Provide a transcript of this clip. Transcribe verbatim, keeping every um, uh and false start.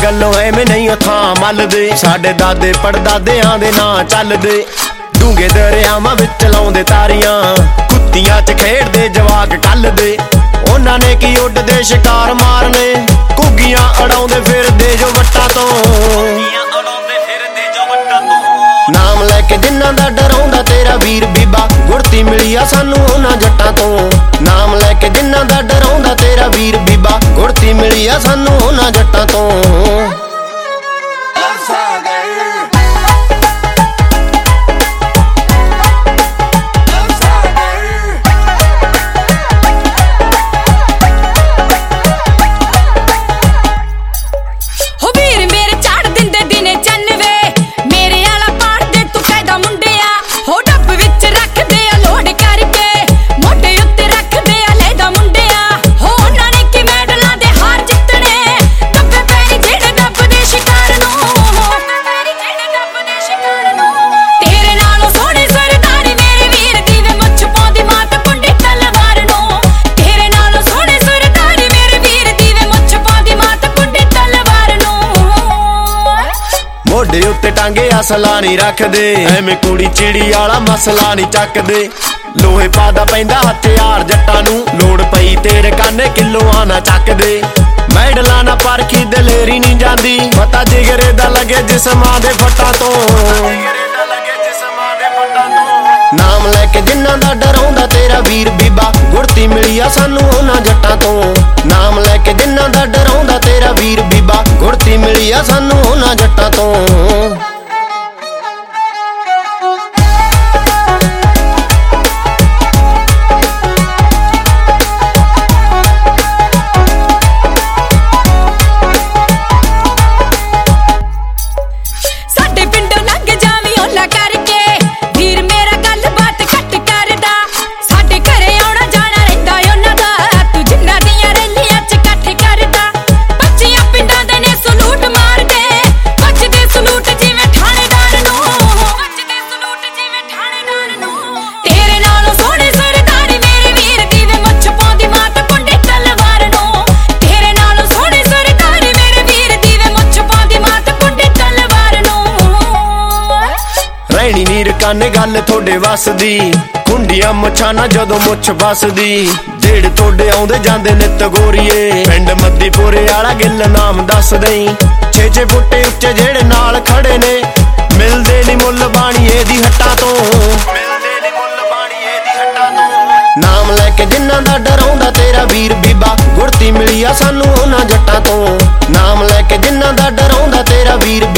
गल्लों एवें नहीं थां मलदे, साडे दादे पड़दादियां दे नां चलदे। डूंगे दरियावां विच लाउंदे तारियां, कुत्तियां च खेडदे जवाक कलदे। उन्हां ने की उड्डदे शिकार मारने, घुग्गियां उड़ाउंदे फिरदे जो वट्टां तों। नाम लैके जिन्हां दा डराउंदा तेरा वीर बीबा, गुड़ती मिली आ सानू उन्हां जट्टां तों। नाम लैके जिन्हां दा डराउंदा तेरा वीर बीबा, गुड़ती मिली आ सानू उन्हां जट्टां तों। मोढे उत्ते टांगे असला नहीं रखदे, एवें कुड़ी चिड़ी आला मसला नहीं चकदे। लोहे पादा पैंदा हथियार जट्टां नूं, लोड़ पई तेरे काने किलोआं ना चकदे। मैडलां ना परखी दलेरी नहीं जांदी, पता जिगरे दा लगे जिस्मां दे फट्टां तों। नाम लैके जिन्हां दा डराउंदा तेरा वीर बीबा, गुड़ती मिली आ सानू उन्हां जट्टां तों। नाम लैके जिन्हां दा डराउंदा तेरा वीर बीबा, गुड़ती मिली आ सानू उन्हां जट्टां तों। रैनी नीर काने गल थोड़े वसदी, कुंडियां मुछां ना जदों मुछ बसदी। जेड़ थोड़े आउंदे जांदे नित गोरीए, पिंड मद्दीपुरे आला गिल नाम दस दई। छे छे फुट्टे उच्चे जेड़े नाल खड़े ने, मिलदे नी मुल बाणीए दी हट्टां तों। नाम लैके जिन्हां दा डराउंदा तेरा वीर बीबा, गुड़ती मिली आ सानू उन्हां जट्टां तों। नाम लैके जिन्हां दा डराउंदा तेरा वीर